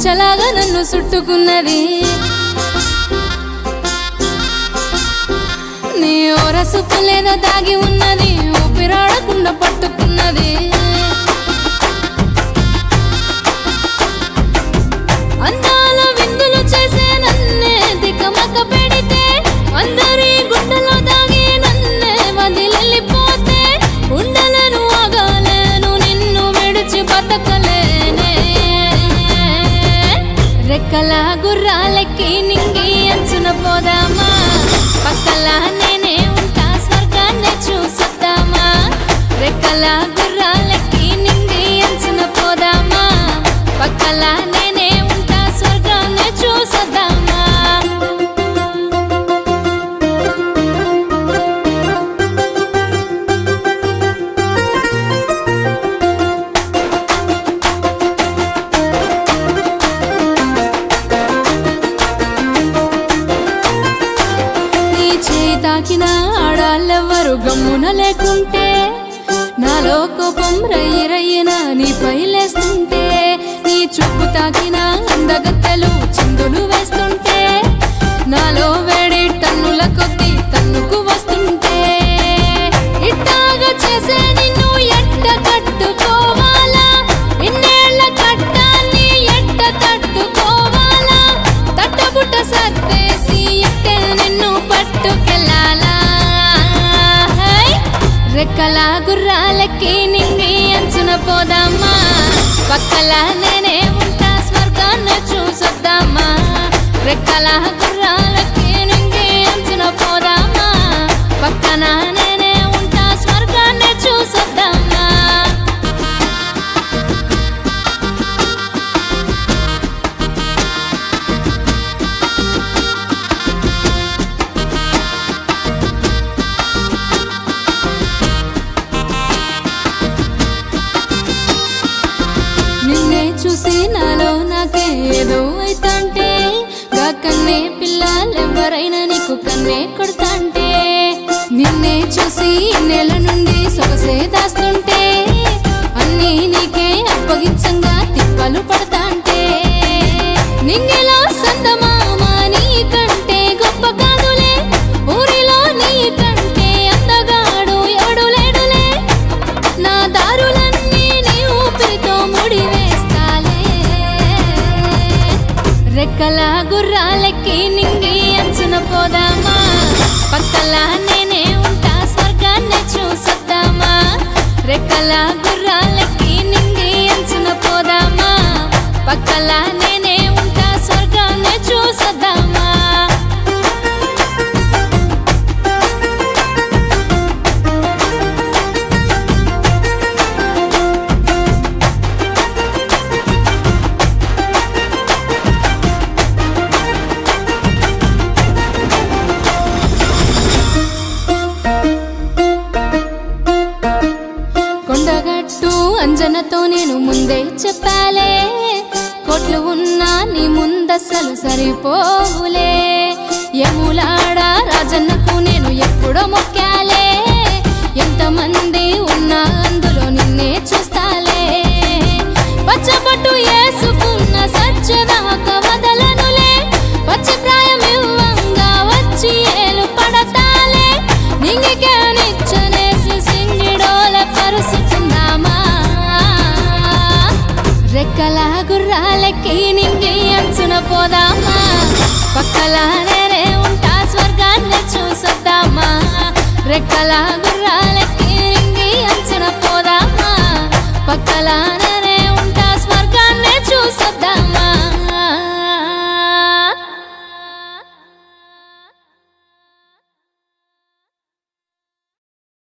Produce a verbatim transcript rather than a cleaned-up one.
కంచలాగా నన్ను చుట్టుకున్నది నీ ఓరసుపులేదో దాగి ఉన్నది ఊపిరాడకుండా పట్టుకున్నది అందాల విందులు చేసే నన్నే దికమక పెడితే అందరి గుండెలో దాగి నన్నే వదిలిపోతే ఉండలను ఆగలేను నిన్ను విడిచి బతకలేనే రెక్కల గుర్రాలెక్కి నింగి అంచున పోదామా పక్కల నేనే ఉంటా స్వర్గాన్ని చూసొద్దామా రెక్కల గుర్రాలెక్కి నింగి అంచున పోదామా పక్కల నేనే ఉంటా స్వర్గాన్ని చూసొద్దామా తాకిన ఆడాళ్ళెవ్వరు గమ్మున లేకుంటే నాలో కోపం రయ్యి రయ్యిన నీపై లేస్తుంటే నీ చూపు తాకిన అందగత్తెలు చిందులు వేస్తుంటే నాలో వేడి టన్నుల కొద్ది తన్నుకు వస్తుంటే ఇట్టాగా చేసే నిన్ను ఎట్ట కట్టుకోవాలా ఇన్నేళ్ల కట్టాన్ని ఎట్ట తట్టుకోవాలా తట్టబుట్ట సర్దేసి ఎట్టే నిన్ను పట్టుకెళ్ళాలా రెక్కల గుర్రాలకి నింగి అంచున పోదామా పక్కల నేనే ఉంటా స్వర్గాన్ని చూసొద్దామా రెక్కల గుర్రాలకి నింగి అంచున పోదామా పక్కన నేనే ఉంటా స్వర్గాన్ని చూసొద్దామా నిన్నే చూసి నాలో నాకే ఏదో అయితంటే గా కన్నే పిల్లలెవరైనా నీకు కన్నే కొడతాంటే నిన్నే చూసి నెల నుండి సొగసే దాస్తుంటే అన్నీ నీకే అప్పగించంగా తిప్పలు పడతాంటే నింగిలో సందమామ నీ కంటే గొప్ప కాదులే ఊరిలో నీ కంటే అందగాడు ఎవడు లేడులే నా దారులన్నీ నీ ఊపిరితో ముడివేస్తాలే రెక్కల గుర్రాలెక్కి నింగి అంచున పోదామా పక్కల నేనే ఉంటా స్వర్గాన్ని చూసొద్దామా రెక్కల గుర్రాలెక్కి నింగి అంచున పోదామా పక్కల నేనే ఉంటా స్వర్గాన్ని చూసొద్దామా కొండగట్టు అంజనతో నేను ముందే చెప్పాలే కోట్లు ఉన్నా నీ ముందసలు సరిపోవులే యములాడ రాజన్నకు నేను ఎప్పుడో మొక్కాలే ఎంతమంది ఉన్నా అందులో నిన్నే చూస్తాలే పచ్చబట్టు వేసుకున్న సచ్చదాక వదలనులే పచ్చి ప్రాయం ఇవ్వంగా వచ్చి ఏలు పడతాలే నింగికే నిచ్చనేసి సింగిడోల పరుసుకుందామా రెక్కల గుర్రాలెక్కి నింగి అంచున పోదామా పక్కల నేనే ఉంటా స్వర్గాన్ని చూసొద్దామా రెక్కల గుర్రాలెక్కి నింగి అంచున పోదామా పక్కల